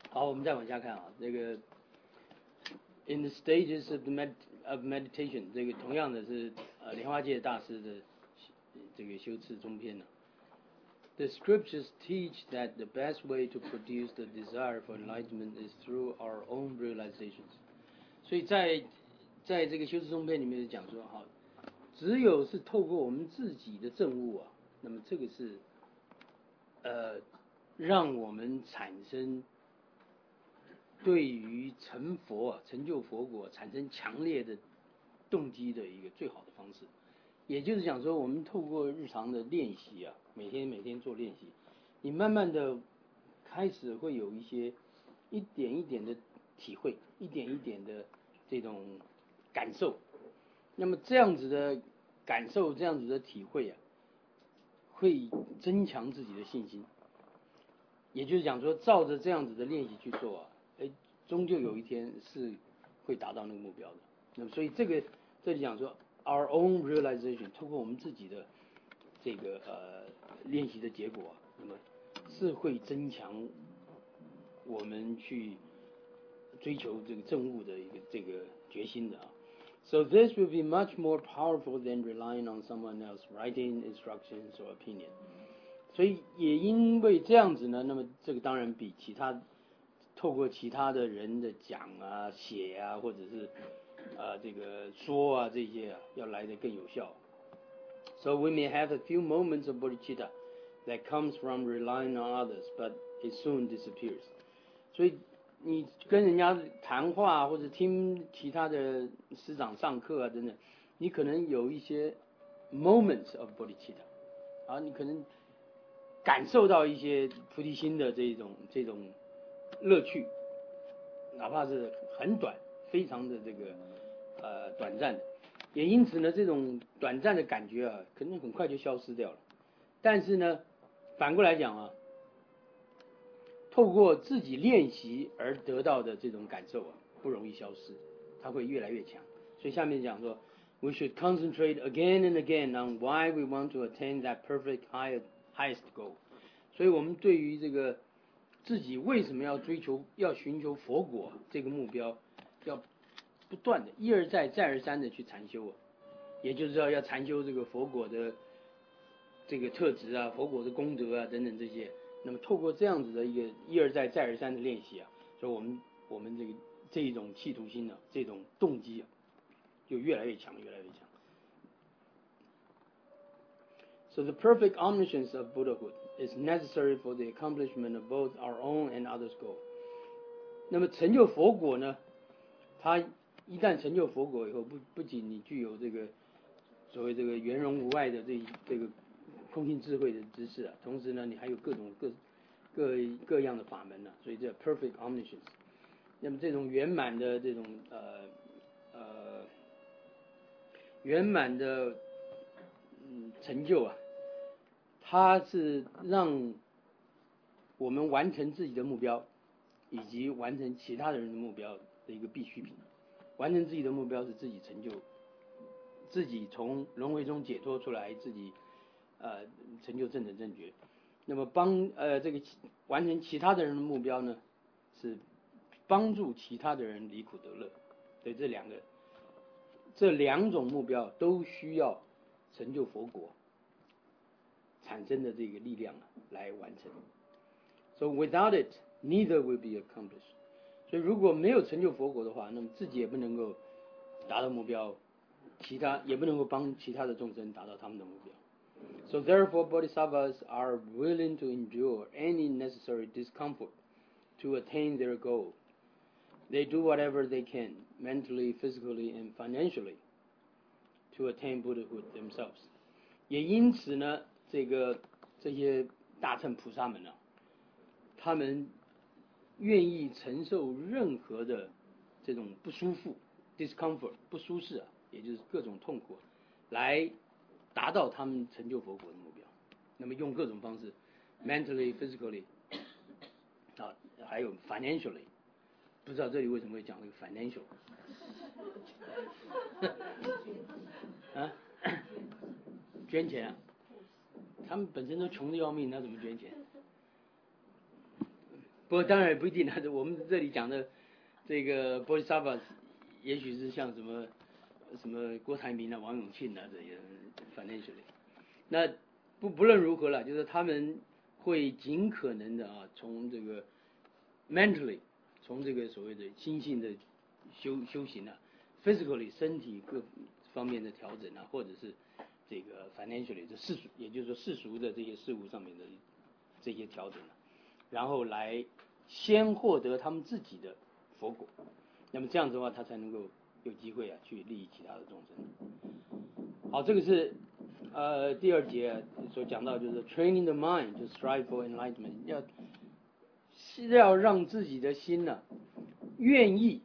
好，我们再往下看啊，这个 in the stages of meditation， 这个同样的是莲花戒大师的这个修持中篇呢。The scriptures teach that the best way to produce the desire for enlightenment is through our own realizations。所以在这个修持中篇里面讲说，好，只有是透过我们自己的证悟啊，那么这个是让我们产生对于成佛啊、成就佛果产生强烈的动机的一个最好的方式。也就是讲说，我们透过日常的练习啊，每天做练习，你慢慢的开始会有一些一点一点的体会，一点一点的这种感受。那么这样子的感受，这样子的体会啊，会增强自己的信心。也就是讲说，照着这样子的练习去做啊，终究有一天是会达到那个目标的。那么所以这里讲说 our own realization， 透过我们自己的这个练习的结果啊，那么是会增强我们去追求这个证悟的一个这个决心的啊。So this will be much more powerful than relying on someone else writing instructions or opinion。所以也因为这样子呢，那么这个当然比透过其他的人的讲啊、写啊，或者是这个说啊这些啊，要来得更有效。So we may have a few moments of bodhicitta that comes from relying on others, but it soon disappears。所以你跟人家谈话或者听其他的师长上课啊等等，你可能有一些 moments of bodhicitta， 啊，你可能感受到一些菩提心的这种乐趣，哪怕是很短，非常的这个短暂的，也因此呢，这种短暂的感觉啊，可能很快就消失掉了。但是呢，反过来讲啊，透过自己练习而得到的这种感受啊，不容易消失，它会越来越强。所以下面讲说 ，We should concentrate again and again on why we want to attain that perfect highest goal。所以我们对于这个自己为什么要寻求佛果这个目标，要不断的一而再再而三的去禅修啊，也就是要禅修这个佛果的这个特质啊，佛果的功德啊等等这些。那么透过这样子的一个一而再再而三的练习啊，所以我们这一种企图心呢，这种动机啊，就越来越强，越来越强。So the perfect omniscience of Buddhahood is necessary for the accomplishment of both our own and others' goal。那么成就佛果呢，它一旦成就佛果以后，不仅你具有这个所谓这个圆融无碍的这个空性智慧的知识啊，同时呢，你还有各样的法门啊，所以这 perfect omniscience。那么这种圆满的这种圆满的成就啊，它是让我们完成自己的目标，以及完成其他人的目标的一个必需品。完成自己的目标是自己成就，自己从轮回中解脱出来，自己成就正等正觉。那么这个完成其他的人的目标呢，是帮助其他的人离苦得乐。所以这两种目标都需要成就佛果产生的这个力量来完成。So without it, neither will be accomplished。所以如果没有成就佛果的话，那么自己也不能够达到目标，也不能够帮其他的众生达到他们的目标。So therefore, bodhisattvas are willing to endure any necessary discomfort to attain their goal. They do whatever they can, mentally, physically, and financially, to attain Buddhahood themselves. 也因此呢，这些大乘菩萨们呢，他们愿意承受任何的这种不舒服 discomfort 不舒适啊，也就是各种痛苦，来达到他们成就佛果的目标。那么用各种方式 mentally physically 啊，还有 financially， 不知道这里为什么会讲这个 financial 啊，捐钱啊，他们本身都穷得要命，那怎么捐钱？ 不过当然不一定啊，我们这里讲的这个 Bodhisattva， 也许是像什么郭台铭啊、王永庆啊这些 financially。那不论如何了，就是他们会尽可能的啊，从这个 mentally， 从这个所谓的心性的修行啊 ，physically 身体各方面的调整啊，或者是这个 financially 这世俗，也就是说世俗的这些事物上面的这些调整啊，然后来先获得他们自己的佛果，那么这样子的话，他才能够有机会啊去利益其他的众生。好，这个是第二节所讲到，就是 training the mind to strive for enlightenment， 要让自己的心呢、愿意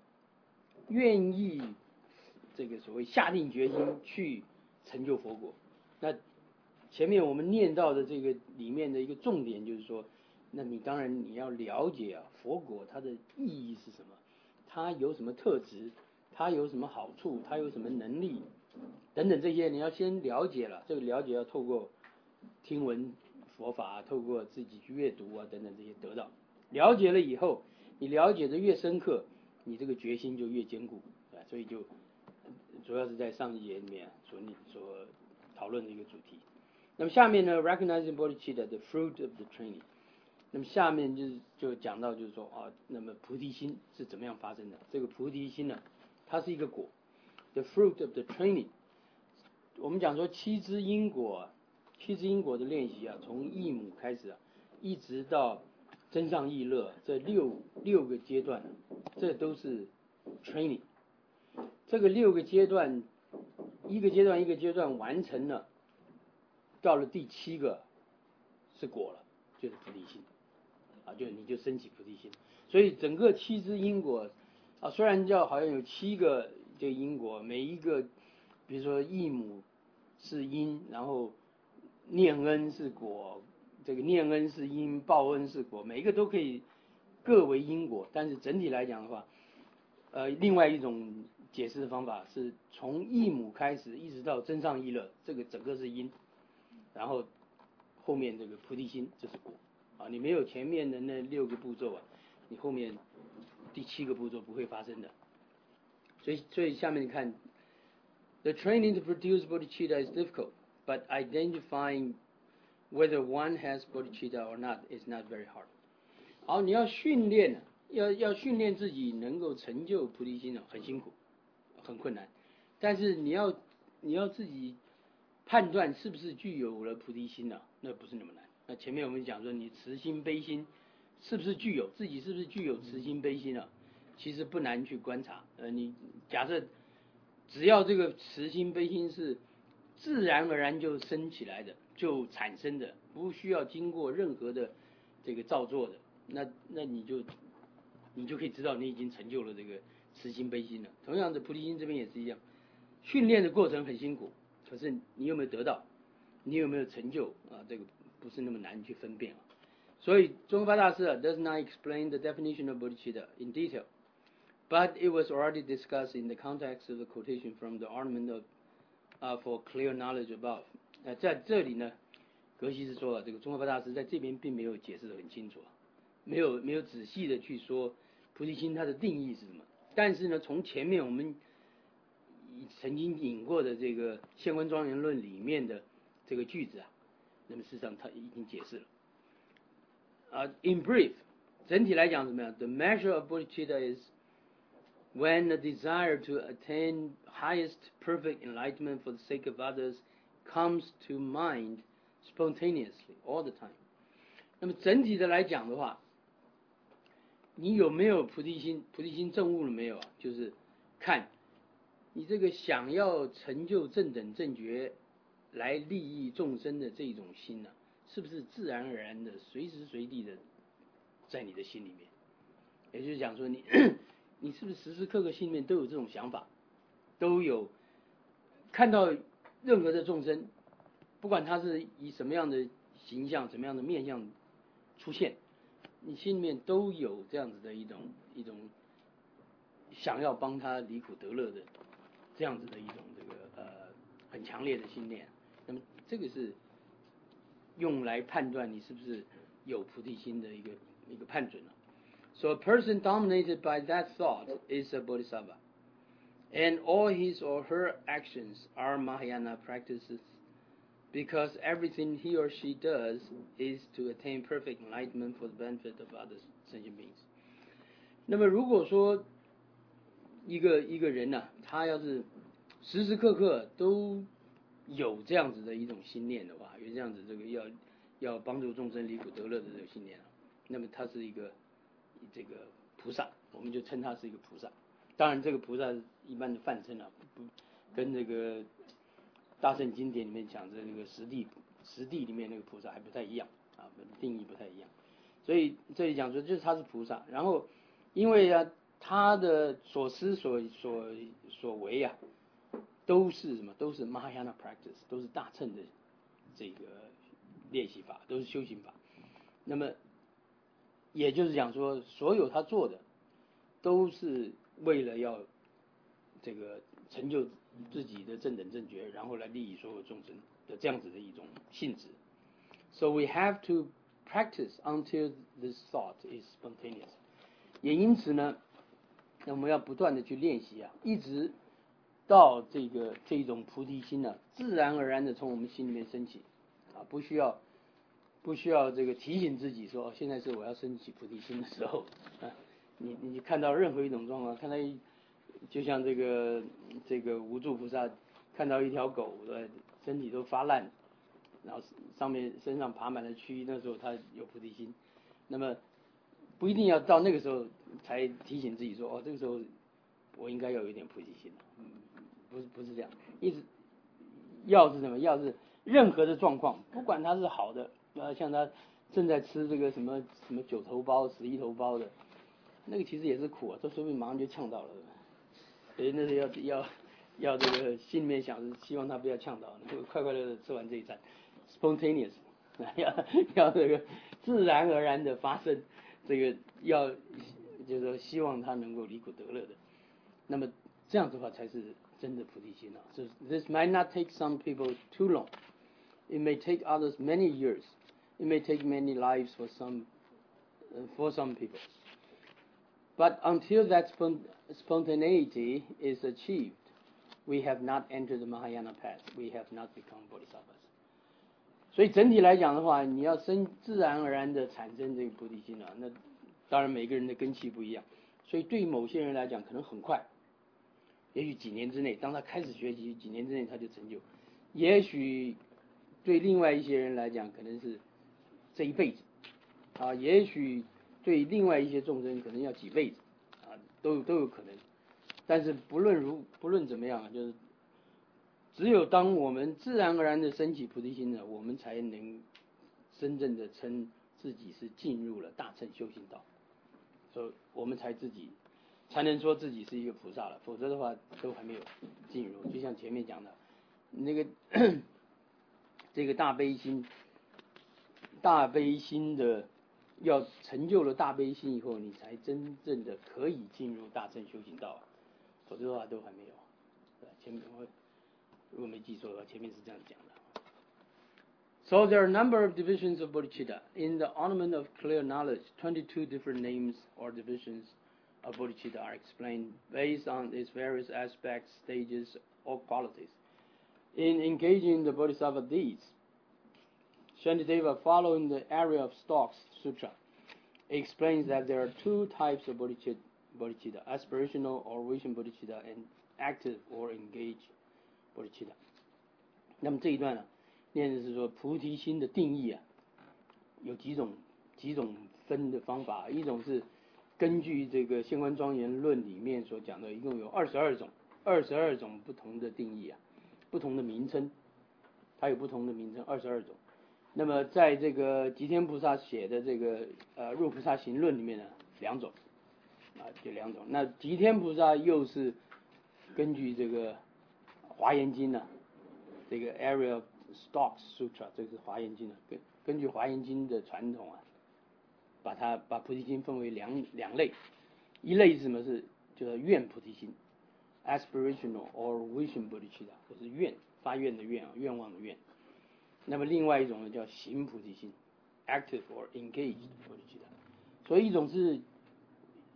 这个所谓下定决心去成就佛果。那前面我们念到的这个里面的一个重点就是说，那你当然你要了解啊，佛果它的意义是什么，它有什么特质，它有什么好处，它有什么能力等等这些，你要先了解了。这个了解要透过听闻佛法，透过自己去阅读啊等等这些得到。了解了以后，你了解的越深刻，你这个决心就越坚固，所以就主要是在上一节里面所讨论的一个主题。那么下面呢 ，recognizing bodhicitta the fruit of the training。那么下面就讲到就是说啊，那么菩提心是怎么样发生的？这个菩提心呢，它是一个果 ，the fruit of the training。我们讲说七支因果的练习啊，从一母开始啊，一直到真上意乐这六个阶段，这都是 training。这个6个阶段，一个阶段完成了，到了第7个是果了，就是菩提心啊，你就升起菩提心。所以整个7支因果啊，虽然好像有7个这个因果，每一个比如说义母是因，然后念恩是果，这个念恩是因，报恩是果，每一个都可以各为因果，但是整体来讲的话，另外一种解释的方法是从义母开始一直到真上意乐，这个整个是因，然后后面这个菩提心这是果啊，你没有前面的那6个步骤啊，你后面第7个步骤不会发生的。所以下面你看 ，the training to produce bodhicitta is difficult, but identifying whether one has bodhicitta or not is not very hard。好，你要训练，要训练自己能够成就菩提心很辛苦，很困难。但是你要自己判断是不是具有了菩提心那不是那么难。那前面我们讲说，你慈心悲心是不是具有，自己是不是具有慈心悲心其实不难去观察。你假设只要这个慈心悲心是自然而然就生起来的，就产生的，不需要经过任何的这个造作的，那你就可以知道你已经成就了这个慈心悲心了。同样的，菩提心这边也是一样，训练的过程很辛苦，可是你有没有得到，你有没有成就这个不是那么难去分辨所以宗喀巴大师does not explain the definition of bodhicitta in detail, but it was already discussed in the context of the quotation from the ornament of for clear knowledge above。在这里呢，格西是说这个宗喀巴大师在这边并没有解释得很清楚没有仔细的去说菩提心它的定义是什么。但是呢，从前面我们曾经引过的这个《现观庄严论》里面的这个句子那么事实上他已经解释了in brief， 整体来讲怎么样 ？The measure of bodhicitta is when the desire to attain highest perfect enlightenment for the sake of others comes to mind spontaneously all the time。那么整体的来讲的话，你有没有菩提心？菩提心证悟了没有就是看你这个想要成就正等正觉来利益众生的这种心是不是自然而然的随时随地的在你的心里面？也就是讲说你是不是时时刻刻心里面都有这种想法，都有看到任何的众生，不管他是以什么样的形象、什么样的面相出现，你心里面都有这样子的一种想要帮他离苦得乐的这样子的一种很强烈的心念。那么这个是用来判断你是不是有菩提心的一个判准 So a person dominated by that thought is a bodhisattva. And all his or her actions are Mahayana practices because everything he or she does is to attain perfect enlightenment for the benefit of other sentient beings. 那么如果说一个人呢，他要是时时刻刻都有这样子的一种心念的话，有这样子这个要帮助众生离苦得乐的这个心念，那么他是一个这个菩萨，我们就称他是一个菩萨。当然，这个菩萨一般的泛称啊，不跟这个大乘经典里面讲的那个实地里面那个菩萨还不太一样啊，定义不太一样。所以这里讲说，就是他是菩萨，然后因为啊，他的所思所为啊，都是什么？都是 Mahayana practice， 都是大乘的这个练习法，都是修行法。那么也就是讲说，所有他做的都是为了要这个成就自己的正等正觉，然后来利益所有众生的这样子的一种性质。So we have to practice until this thought is spontaneous。也因此呢，我们要不断的去练习啊，一直到这种菩提心呢，自然而然的从我们心里面升起啊，不需要这个提醒自己说，现在是我要升起菩提心的时候啊。你看到任何一种状况，看到就像这个无住菩萨看到一条狗身体都发烂，然后身上爬满了蛆，那时候他有菩提心。那么不一定要到那个时候才提醒自己说，这个时候我应该要有一点菩提心不是这样，一直要是什么，要是任何的状况，不管它是好的，像他正在吃这个什么9头包、11头包的，那个其实也是苦啊，这说不定马上就呛到了。所以那是要这个心里面想是希望他不要呛到，能够快乐的吃完这一餐 ，spontaneous， 要这个自然而然的发生，这个就是说希望他能够离苦得乐的。那么这样子的话才是真的菩提心啊。So this might not take some people too long. It may take others many years. It may take many lives for some people. But until that spontaneity is achieved, we have not entered the Mahayana path. We have not become bodhisattvas. 所以整体来讲的话，你要自然而然的产生这个菩提心啊，那当然每个人的根器不一样，所以对于某些人来讲可能很快，也许几年之内，当他开始学习，几年之内他就成就；也许对另外一些人来讲，可能是这一辈子啊，也许对另外一些众生可能要几辈子啊，都有可能。但是不论怎么样，就是只有当我们自然而然的升起菩提心呢，我们才能真正的称自己是进入了大乘修行道，所以我们才能说自己是一个菩萨了，否则的话都还没有进入。就像前面讲的，那个这个大悲心的要成就了大悲心以后，你才真正的可以进入大乘修行道，否则的话都还没有。前面如果没记错的话，前面是这样讲的。So there are a number of divisions of bodhicitta. In the Ornament of Clear Knowledge, 22 different names or divisions of bodhicitta are explained based on its various aspects, stages, or qualities. In engaging the bodhisattva deeds, Shantideva, following the area of stalks sutra, explains that there are two types of bodhicitta, aspirational or vision bodhicitta, and active or engaged bodhicitta. 那么这一段呢，念的是说菩提心的定义啊，有几种分的方法。一种是根据这个《现观庄严论》里面所讲的，一共有22种不同的定义啊，不同的名称，它有不同的名称22种。那么在这个吉天菩萨写的这个入菩萨行论里面呢，2种啊，就2种。那吉天菩萨又是根据这个华严经呢，这个 Area of Stalks Sutra， 这是华严经的，根据华严经的传统啊，把菩提心分为两类，一类是什么？就是愿菩提心 ，aspirational or vision bodhicitta， 就是发愿的愿啊，愿望的愿。那么另外一种呢叫行菩提心 ，active or engaged bodhicitta。所以一种是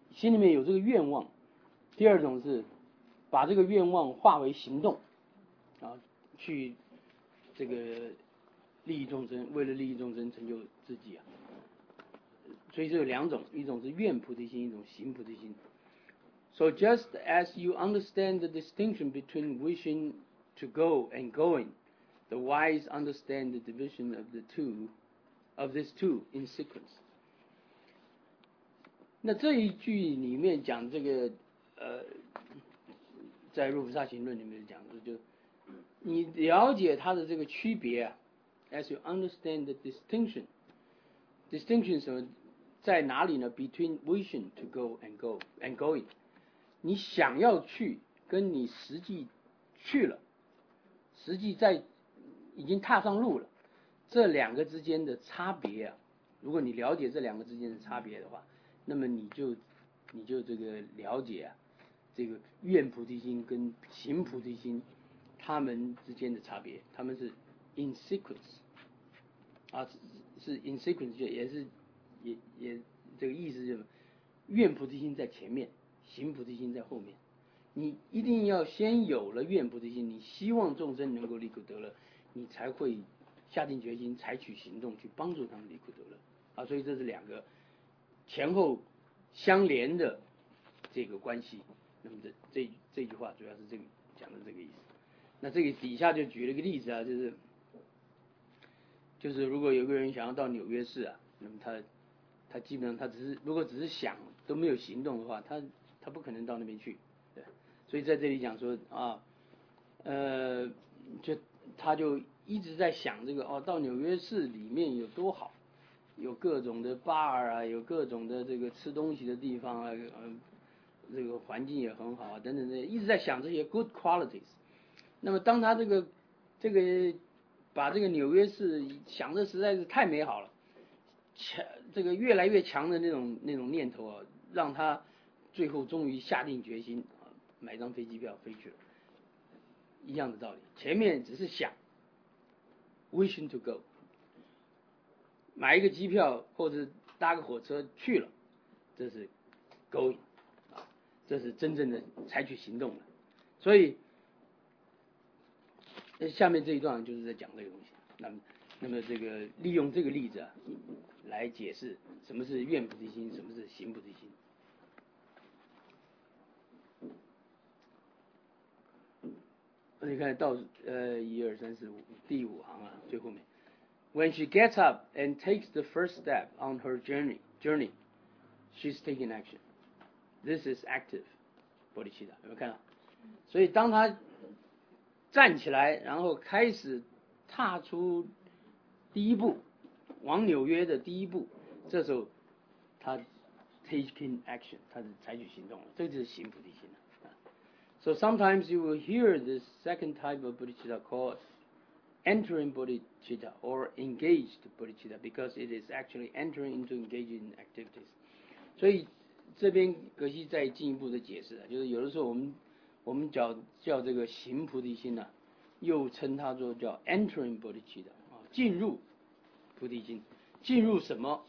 心里面有这个愿望；第二种是把这个愿望化为行动，啊，去这个利益众生，为了利益众生成就自己啊。所以这有两种，一种是愿菩提心，一种行菩提心。So just as you understand the distinction between wishing to go and going, the wise understand the division of these two in sequence. 那这一句里面讲这个在入菩萨行论里面讲的，就你了解它的这个区别啊 ，as you understand the distinction 什么在哪里呢 ？Between wishing to go and going， 你想要去跟你实际去了，实际在已经踏上路了，这两个之间的差别啊，如果你了解这两个之间的差别的话，那么你就这个了解啊，这个愿菩提心跟行菩提心他们之间的差别，他们是 in sequence 啊，是 in sequence， 也这个意思就是愿菩提心在前面，行菩提心在后面。你一定要先有了愿菩提心，你希望众生能够离苦得乐，你才会下定决心采取行动去帮助他们离苦得乐啊。所以这是两个前后相连的这个关系。那么这句话主要是这个讲的这个意思。那这个底下就举了一个例子啊，就是如果有个人想要到纽约市啊，那么他基本上他如果只是想都没有行动的话，他不可能到那边去。对，所以在这里讲说啊，他就一直在想这个到纽约市里面有多好，有各种的 bar 啊，有各种的这个吃东西的地方啊，这个环境也很好啊，等等的，一直在想这些 good qualities。那么当他这个把这个纽约市想的实在是太美好了，这个越来越强的那种念头啊，让他最后终于下定决心啊，买张飞机票飞去了。一样的道理，前面只是想 wishing to go， 买一个机票或者搭个火车去了，这是 going 啊，这是真正的采取行动了。所以下面这一段就是在讲这个东西。那么这个利用这个例子啊，来解释什么是愿菩提心，什么是行菩提心。你看到1、2、3、4、5第5行啊，最后面。When she gets up and takes the first step on her journey, she's taking action. This is active bodhicitta. 有没有看到？所以当她站起来，然后开始踏出第一步，往纽约的第一步，这时候他 taking action， 他是采取行动了，这就是行菩提心了。So sometimes you will hear this second type of bodhicitta called entering bodhicitta or engaged bodhicitta, because it is actually entering into engaging activities. 所以这边格西再进一步的解释啊，就是有的时候我们叫这个行菩提心啊，又称它做叫 entering bodhicitta 啊，进入菩提心，进入什么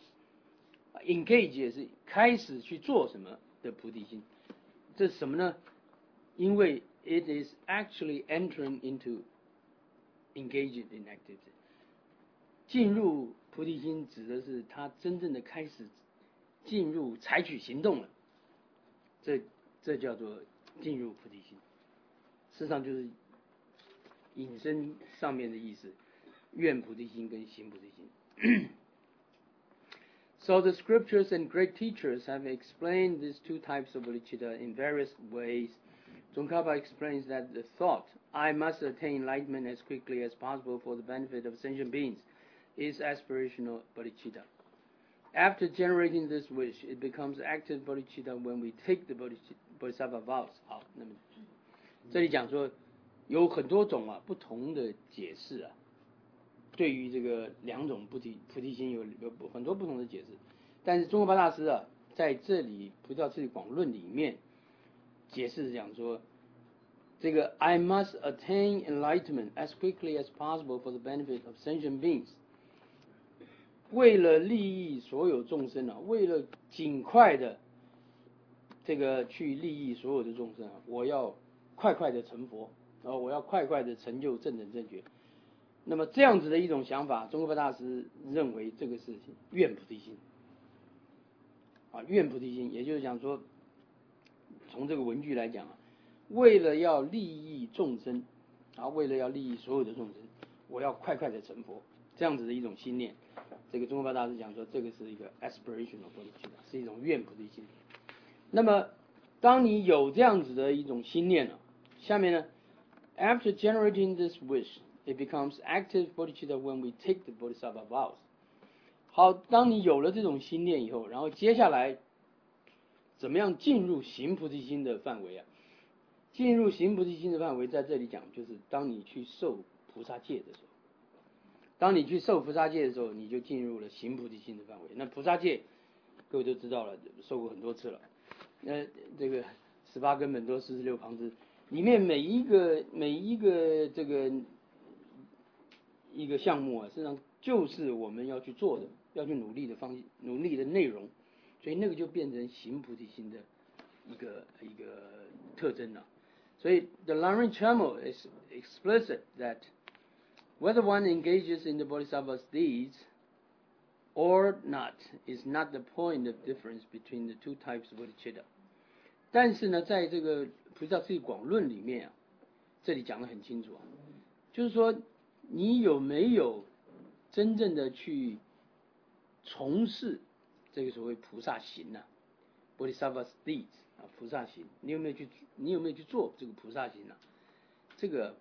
？engage 也是开始去做什么的菩提心，这是什么呢？因为 it is actually entering into engaging in activity。进入菩提心指的是他真正的开始进入采取行动了，这叫做进入菩提心。事实上就是引申上面的意思，愿菩提心跟行菩提心。So the scriptures and great teachers have explained these two types of bodhicitta in various ways. Tsongkhapa explains that the thought, I must attain enlightenment as quickly as possible for the benefit of sentient beings, is aspirational bodhicitta. After generating this wish, it becomes active bodhicitta when we take the bodhisattva vows. 好，那么这里讲说有很多种啊不同的解释啊，对于这个两种菩提心有很多不同的解释，但是宗喀巴大师啊在这里《菩提道次第广论》里面解释讲说，这个 I must attain enlightenment as quickly as possible for the benefit of sentient beings。为了利益所有众生啊，为了尽快的这个去利益所有的众生啊，我要快快的成佛，我要快快的成就正等正觉。那么这样子的一种想法，宗喀巴大师认为这个是愿菩提心啊，愿菩提心，也就是讲说，从这个文句来讲啊，为了要利益众生啊，为了要利益所有的众生，我要快快的成佛，这样子的一种心念。这个宗喀巴大师讲说，这个是一个 aspirational bodhicitta， 是一种愿菩提心。那么，当你有这样子的一种心念了，下面呢 ，after generating this wish, it becomes active bodhicitta when we take the bodhisattva vows。好，当你有了这种心念以后，然后接下来怎么样进入行菩提心的范围啊？进入行菩提心的范围，在这里讲就是当你去受菩萨戒的时候，当你去受菩萨戒的时候，你就进入了行菩提心的范围。那菩萨戒各位都知道了，受过很多次了。这个18根本多46旁支里面每一个这个一个项目啊，实际上就是我们要去做的，要去努力的内容，所以那个就变成行菩提心的一个特征了。所以 the Lamrim Chenmo is explicit that whether one engages in the Bodhisattva's deeds or not is not the point of difference between the two types of bodhicitta。但是呢，在这个《菩萨次第广论》里面啊，这里讲得很清楚啊，就是说你有没有真正的去从事这个所谓菩萨行啊 ，Bodhisattva's deeds 啊，菩萨行，你有没有去做这个菩萨行啊？这个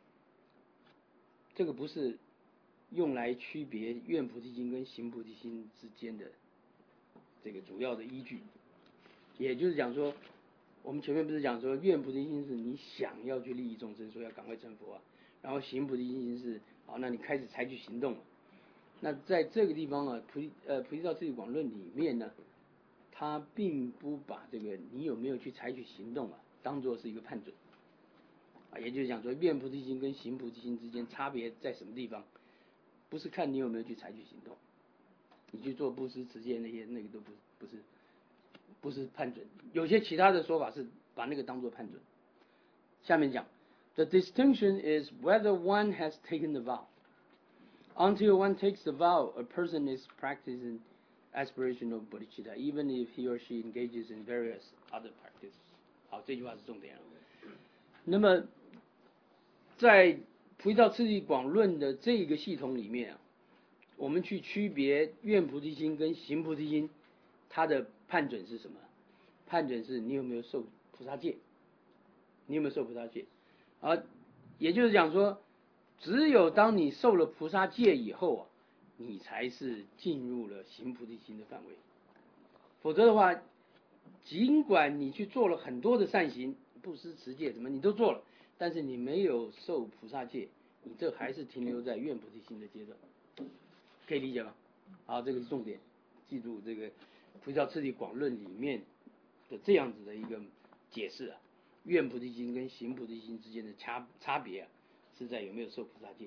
不是用来区别愿菩提心跟行菩提心之间的这个主要的依据。也就是讲说，我们前面不是讲说愿菩提心是你想要去利益众生，所以要赶快成佛啊，然后行菩提心是好，那你开始采取行动了。那在这个地方啊，菩提道次第广论里面呢，他并不把这个你有没有去采取行动啊，当作是一个判准啊，也就是讲说愿菩提心跟行菩提心之间差别在什么地方？不是看你有没有去采取行动，你去做布施持戒那个都不是判准。有些其他的说法是把那个当作判准。下面讲 ，the distinction is whether one has taken the vow. Until one takes the vow, a person is practicing aspirational bodhicitta, even if he or she engages in various other practices. 好，这句话是重点了。那么，在菩提道次第广论的这个系统里面啊，我们去区别愿菩提心跟行菩提心，它的判准是什么？判准是你有没有受菩萨戒，你有没有受菩萨戒？也就是讲说，只有当你受了菩萨戒以后啊，你才是进入了行菩提心的范围。否则的话，尽管你去做了很多的善行，布施持戒什么你都做了，但是你没有受菩萨戒，你这还是停留在愿菩提心的阶段，可以理解吗？好，这个是重点，记住这个《菩提道次第广论》里面的这样子的一个解释啊，愿菩提心跟行菩提心之间的差别啊，是在有没有受菩萨戒。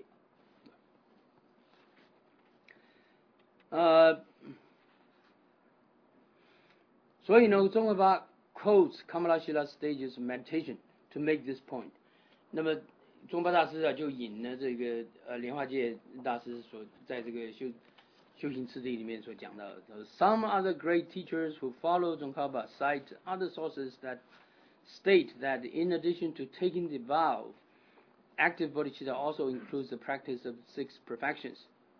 所以呢，宗喀巴 quotes Kamalashila stages of meditation to make this point。那么宗喀巴大师啊，就引了这个莲花戒大师所在这个修行次第里面所讲到的 ，Some other great teachers who follow Tsongkhapa cite other sources that state that in addition to taking the vow, active bodhicitta also includes the practice of 6 perfections，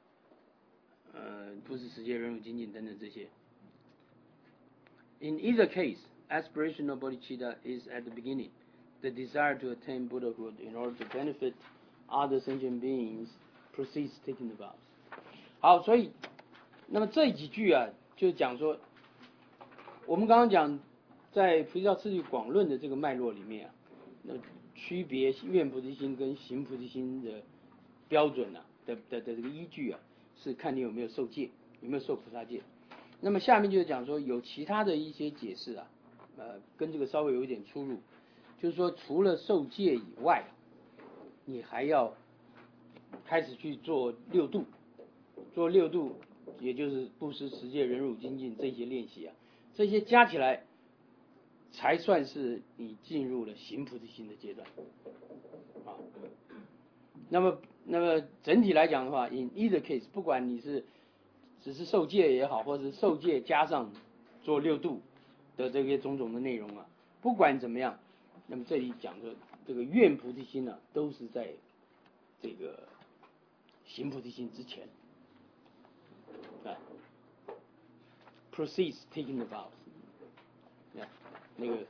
布施持戒忍辱精进等等这些。In either case, aspirational bodhicitta is at the beginning, the desire to attain Buddhahood in order to benefit other sentient beings precedes taking the vows。好，所以那么这几句啊，就讲说，我们刚刚讲在菩提道次第广论的这个脉络里面啊，那区别愿菩提心跟行菩提心的标准啊的这个依据啊，是看你有没有受戒，有没有受菩萨戒。那么下面就是讲说有其他的一些解释啊，跟这个稍微有一点出入，就是说除了受戒以外，你还要开始去做6度，做6度，也就是布施持戒忍辱精进这些练习啊，这些加起来才算是你进入了行菩提心的阶段啊。那么整体来讲的话 ，in either case， 不管你是只是受戒也好，或者是受戒加上做六度的这些种种的内容啊，不管怎么样，那么这里讲的这个愿菩提心呢，都是在这个行菩提心之前啊。Proceeds taking the vows， 那个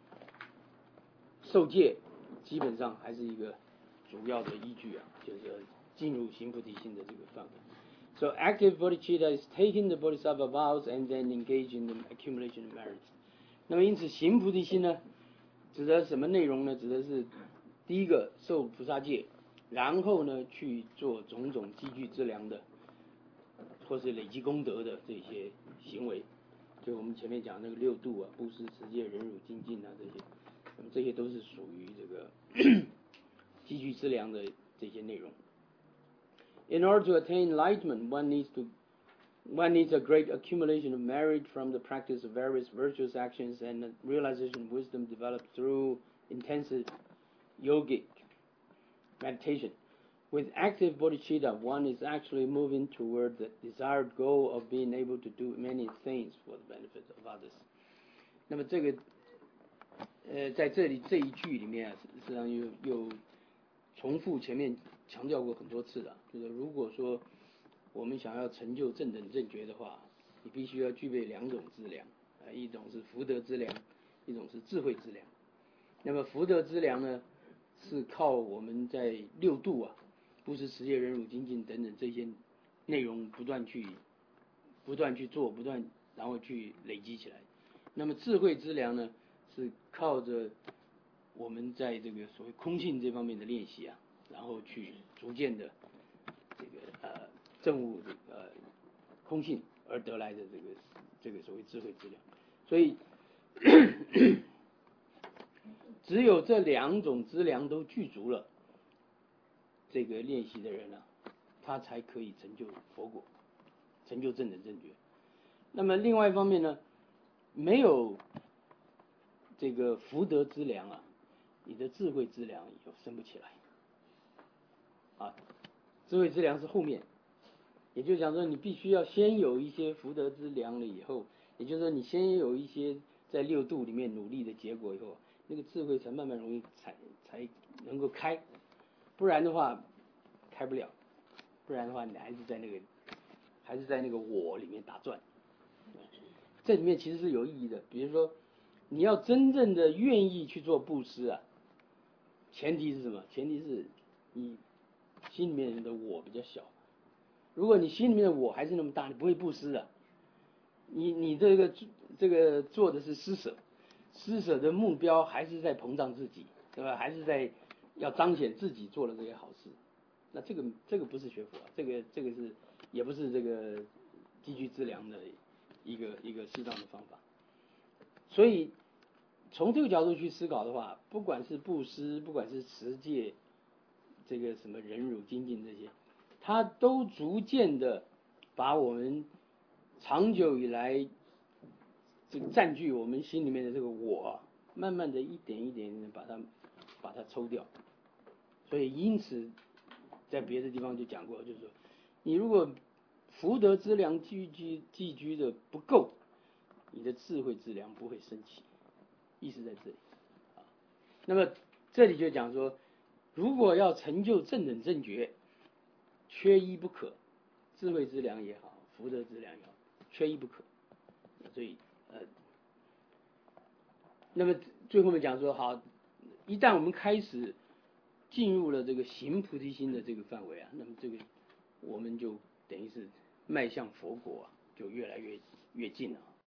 受戒基本上还是一个主要的依据啊，就是进入行菩提心的这个范围。So active bodhicitta is taking the bodhisattva vows and then engage in the accumulation of merits。那么因此行菩提心呢，指的什么内容呢？指的是第一个受菩萨戒，然后呢去做种种积聚资粮的，或是累积功德的这些行为。就我们前面讲那个六度啊，布施、持戒、忍辱、精进啊这些，那么这些都是属于这个积聚资粮的这些内容。In order to attain enlightenment, one needs a great accumulation of merit from the practice of various virtuous actions and the realization of wisdom developed through intensive yogic meditation. With active bodhicitta, one is actually moving toward the desired goal of being able to do many things for the benefit of others. 那么这个在这里这一句里面啊，实际上又重复前面强调过很多次了，就是如果说我们想要成就正等正觉的话，你必须要具备两种资粮，一种是福德资粮，一种是智慧资粮。那么福德资粮呢，是靠我们在六度啊，布施、持戒、忍辱、精进等等这些内容不断去做，然后去累积起来。那么智慧资粮呢，是靠着我们在这个所谓空性这方面的练习啊，然后去逐渐的这个证悟空性而得来的这个所谓智慧资粮。所以只有这两种资粮都具足了，这个练习的人啊，他才可以成就佛果，成就正等正觉。那么另外一方面呢，没有这个福德资粮啊，你的智慧资粮也升不起来啊。智慧资粮是后面，也就是讲说你必须要先有一些福德资粮了以后，也就是说你先有一些在六度里面努力的结果以后，那个智慧才慢慢容易才能够开，不然的话开不了，不然的话你还是在那个我里面打转。这里面其实是有意义的，比如说你要真正的愿意去做布施啊，前提是什么？前提是你心里面的我比较小。如果你心里面的我还是那么大，你不会布施的。你这个做的是施舍，施舍的目标还是在膨胀自己，对吧？还是在要彰显自己做了这些好事。那这个不是学佛，这个是也不是这个积聚资粮的一个适当的方法。所以从这个角度去思考的话，不管是布施，不管是持戒，这个什么忍辱、精进这些，它都逐渐的把我们长久以来这个占据我们心里面的这个我，慢慢的一点一点把它抽掉。所以因此在别的地方就讲过，就是说你如果福德资粮寄居的不够，你的智慧资粮不会升起，意思在这里啊。那么这里就讲说，如果要成就正等正觉，缺一不可，智慧资粮也好，福德资粮也好，缺一不可。所以那么最后面讲说，好，一旦我们开始进入了这个行菩提心的这个范围啊，那么这个我们就等于是迈向佛果啊，就越来越近了。